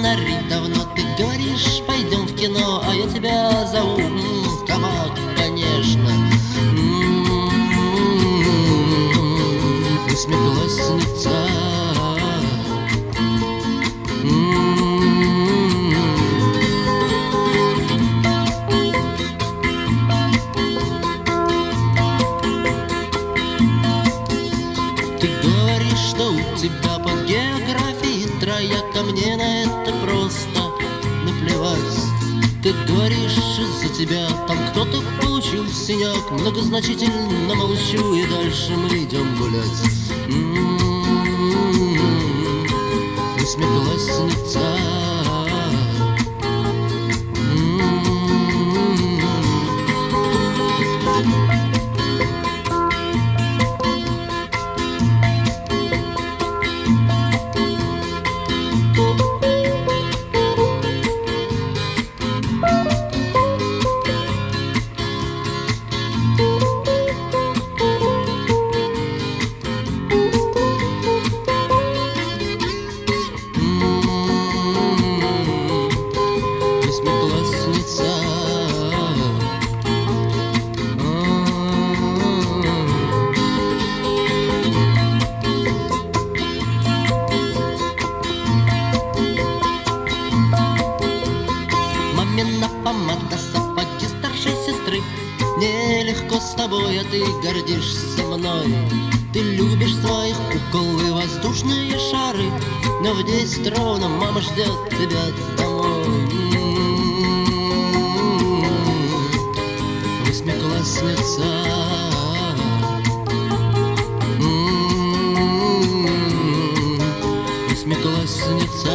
фонари давно. Ты говоришь, пойдем в кино, а я тебя зову. Кабак, конечно. Восьмиклассница. Ты говоришь, что у тебя по географии трояка, мне на это просто наплевать. Ты говоришь, из-за тебя там кто-то получил синяк. Многозначительно молчу, и дальше мы идем гулять. Восьмиклассница. Восьмиклассница. Мамина помада, сапоги старшей сестры. Нелегко с тобой, а ты гордишься мной. Ты любишь своих кукол и воздушные шары, но в 10 ровно мама ждет тебя домой. Восьмиклассница. Восьмиклассница.